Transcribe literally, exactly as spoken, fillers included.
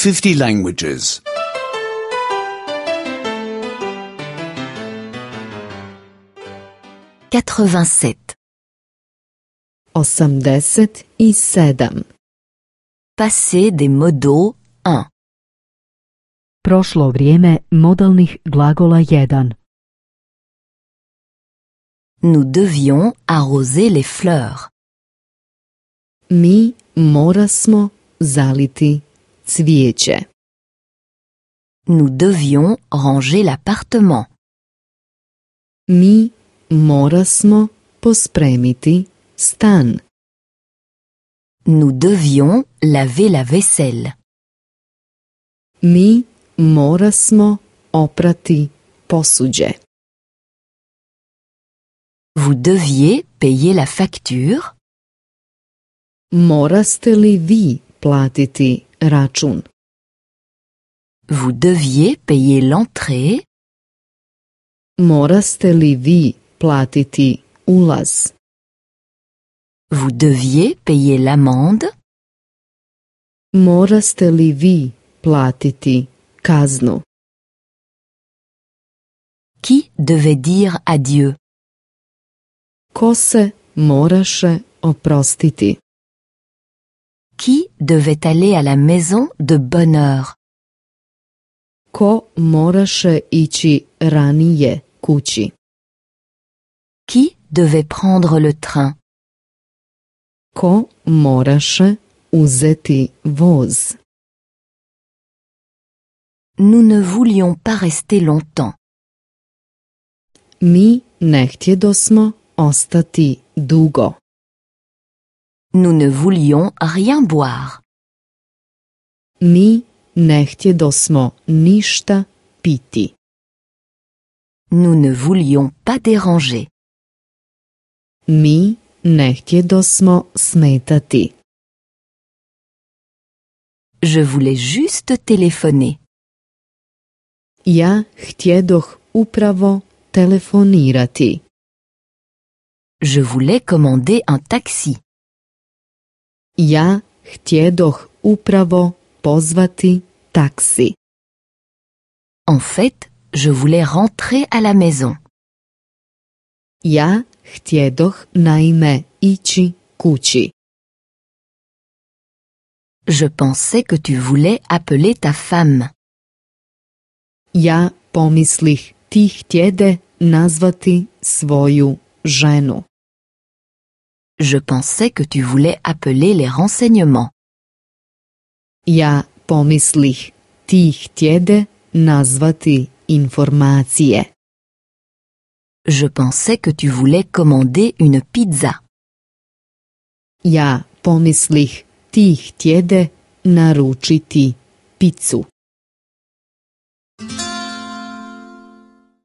fifty languages. quatre-vingt-sept. osamdeset i sedam. Passé des modaux un. Prošlo vrijeme modalnih glagola jedan. Nous devions arroser les fleurs. Mi morasmo zaliti cvijeće. Nous devions ranger l'appartement. Mi morasmo pospremiti stan. Nous devions laver la vaisselle. Mi morasmo oprati posuđe. Vous deviez payer la facture. Moraste li vi platiti račun? Vous deviez payer l'entrée. Moraste li vi platiti ulaz? Vous deviez payer l'amende. Moraste li vi platiti kaznu? Qui devait dire adieu? Ko se moraše oprostiti? Qui devait aller à la maison de bonne heure? Ko moraše ići ranije kući? Qui devait prendre le train? Ko moraše uzeti voz? Nous ne voulions pas rester longtemps. Mi ne htjedosmo ostati dugo. Nous ne voulions rien boire. Mi ne htjedosmo ništa piti. Nous ne voulions pas déranger. Mi ne htjedosmo smetati. Je voulais juste téléphoner. Ja htjedoh upravo telefonirati. Je voulais commander un taxi. Ja htjedoh upravo pozvati taksi. En fait, je voulais rentrer à la maison. Ja htjedoh naime ići kući. Je pensais que tu voulais appeler ta femme. Ja pomislih ti htjede nazvati svoju ženu. Je pensais que tu voulais appeler les renseignements. Ja pomislih ti htjede nazvati informacije. Je pensais que tu voulais commander une pizza. Ja pomislih ti htjede naručiti picu.